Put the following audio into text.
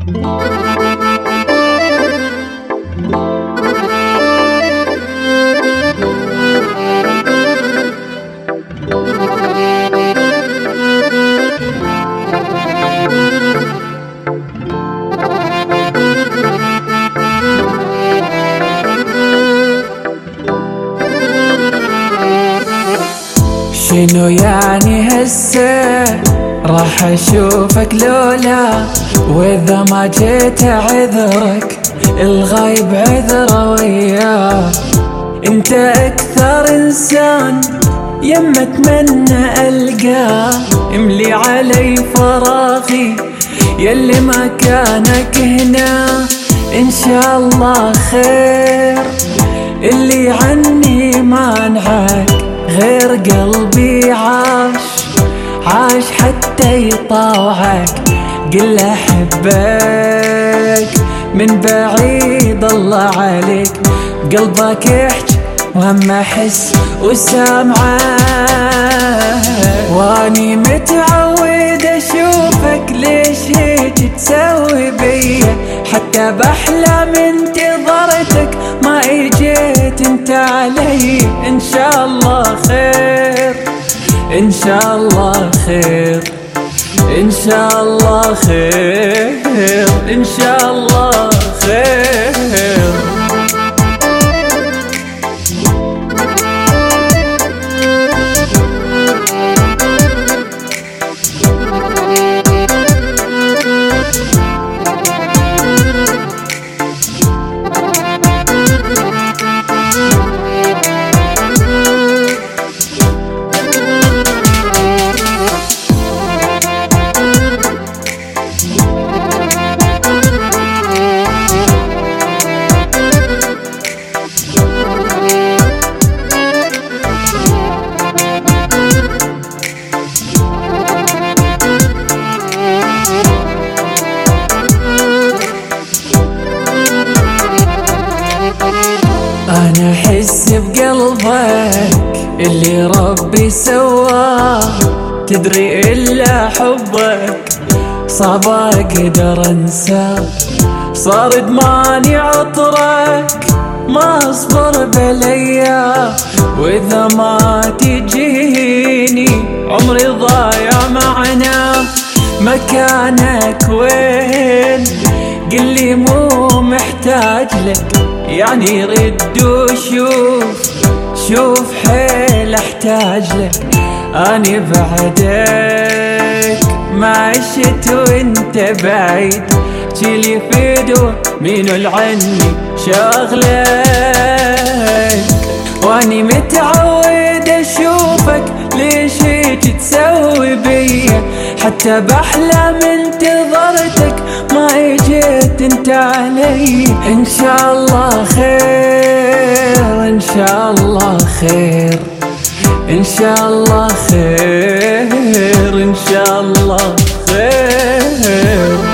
شنو يعني هسه راح اشوفك لولا، واذا ما جيت اعذرك الغايب عذره وياه. انت اكثر انسان يما اتمنى القاه، املي علي فراغي يلي مكانك هنا. ان شاء الله خير اللي عني مانعك، غير قلبي عاش حتى يطاوعك. قل احبك من بعيد الله عليك، قلبك يحكي وهم احس وسامعك. واني متعود اشوفك ليش هيك تسوي بيا، حتى باحلام انتظرتك ما اجيت انت علي. ان شاء الله خير ان شاء الله خير ان شاء الله خير ان شاء الله خير. أنا أحس بقلبك اللي ربي سواه، تدري إلا حبك صعب أقدر أنساه. صار دماني عطرك ما أصبر بليا، وإذا ما تجيني عمري ضايع معنا. مكانك وين قلي مو محتاج لك، يعني رد وشوف حيل احتاج لك. اني بعدك ما عشت وانت بعيد، جيلي في دور مين العني شغلك. واني متعود اشوفك ليش هيك تسوي بيا، حتى باحلام انتظرتك ما اجيت انت علي. ان شاء الله خير ان شاء الله خير ان شاء الله خير ان شاء الله خير.